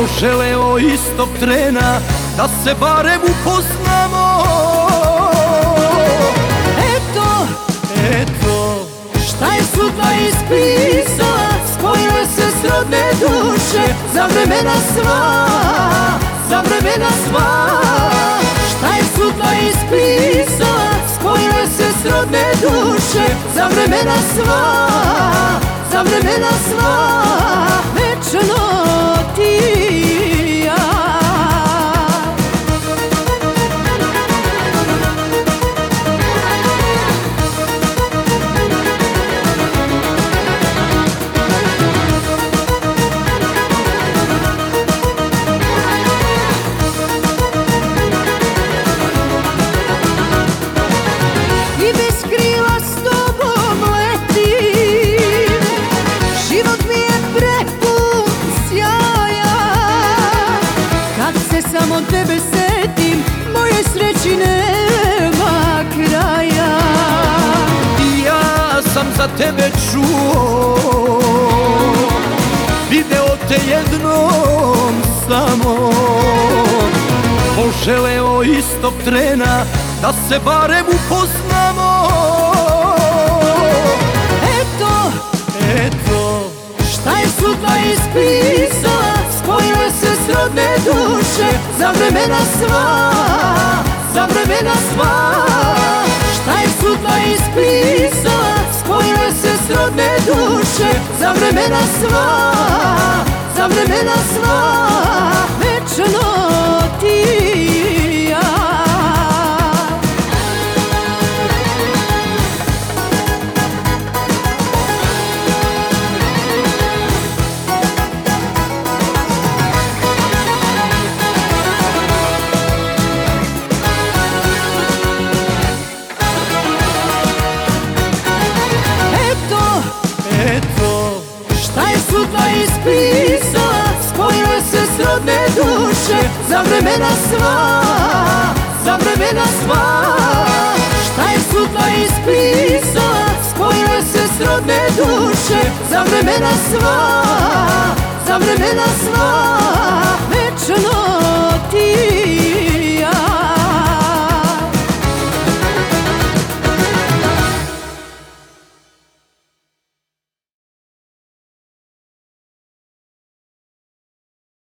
poželeo istog trena da se barem upoznamo. Eto, šta je sutra ispisala, spojile se srodne duše za vremena sva, za vremena sva. Šta je sutra ispisala, spojile se srodne duše za vremena sva, za vremena sva. Večno ti i ja. I bez krila s tobom letim, život mi je prepun sjaja. Kad se samo tebe setim, moje sreći nema kraja. i ja sam za tebe čuo, video te jednom samo, poželeo istog trena da se barem upoznamo. Eto, šta je sutra ispisala, spojile se srodne duše za vremena sva, za vremena sva. Šta je sutra ispisala, spojile se srodne duše za vremena sva, za vremena sva. Večno ti i ja. eto, šta je sutra ispisala, spojile se srodne duše za vremena sva, za vremena sva. Šta je sutra ispisala, spojile se srodne duše za vremena sva, za vremena sva.